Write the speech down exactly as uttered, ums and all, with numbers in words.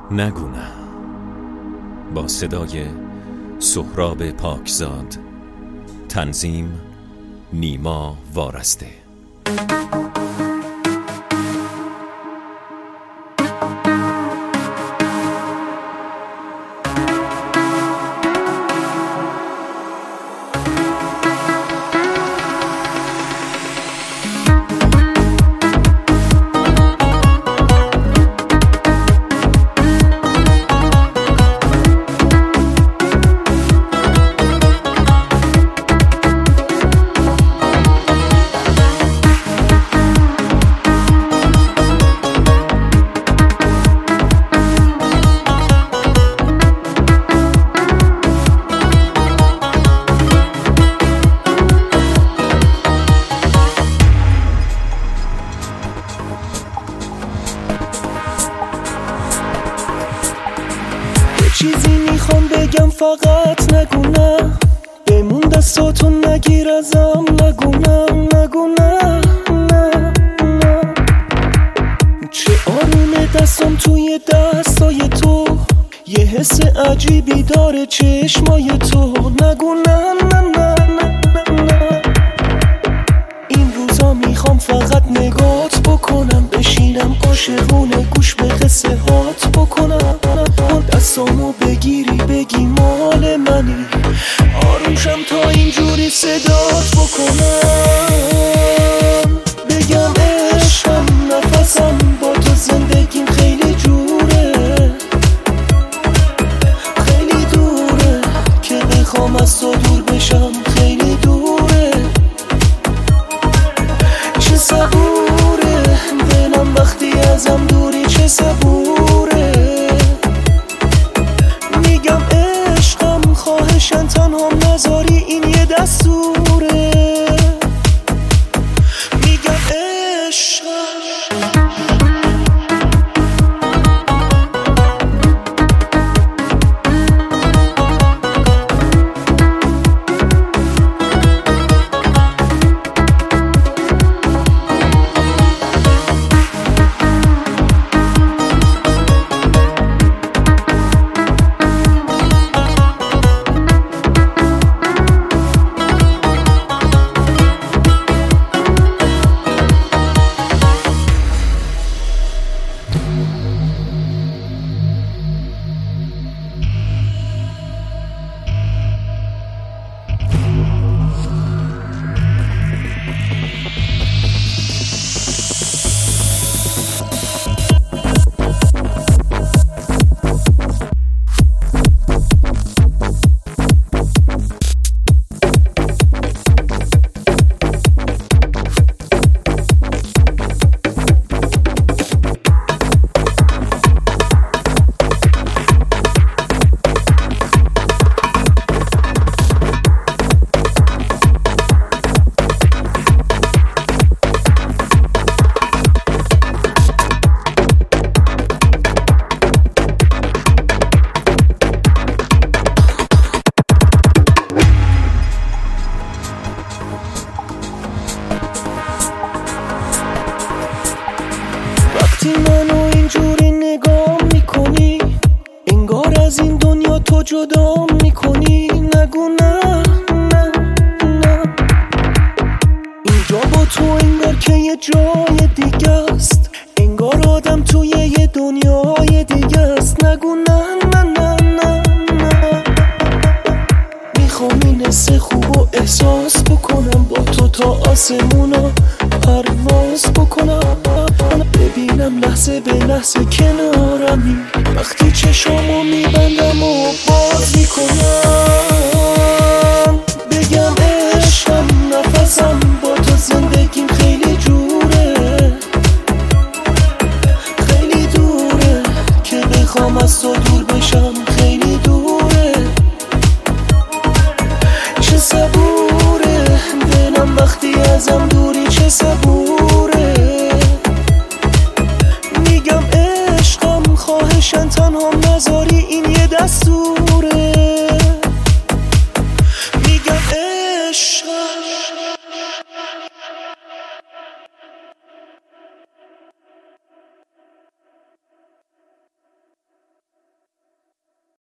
نگو نه، با صدای سهراب پاکزاد، تنظیم نیما وارسته. چیزی میخوام بگم فقط نگو نه، بمون دستاتو نگیر ازم، نگو نه نگو نه نه نه. چه آرومه دستم توی دستای تو، یه حس عجیبی داره چشمای تو، نگو نه نه نه نه نه. این روزا میخوام فقط نگات بکنم، بشینم عاشقونه گوش به قصه هات بکنم، دستامو بگیری بگی مال منی، آرومشم تا اینجوری صدات بکنم، بگم عشقم نفسم با تو زندگیم خیلی جوره، خیلی دوره که بخوام از تو دور بشم، خیلی دوره، چه صبوره دلم وقتی ازم دوری، چه صبوره، میگم عشقم خواهشن تنهام نذاری، این یه دستوره، میگم عشقم. وقتی منو اینجوری نگاه میکنی، انگار از این دنیا تو جدا میکنی، نگو نه نه نه. اینجا با تو انگار که یه جای دیگه است، انگار آدم توی یه دنیای دیگه است، نگو نه نه نه نه نه. میخوام این حس خوب و احساس بکنم، با تو تا آسمونا پرواز بکنم، ببینم لحظه به لحظه کنارمی، وقتی چشامو میبندم و باز میکنم، بگم عشقم نفسم با تو زندگیم خیلی جوره، خیلی دوره که بخوام از تو دور بشم، خیلی دوره، چه صبوره دلم وقتی ازم دوری، چه صبوره، میگم عشقم خواهشن تنهام نذاری.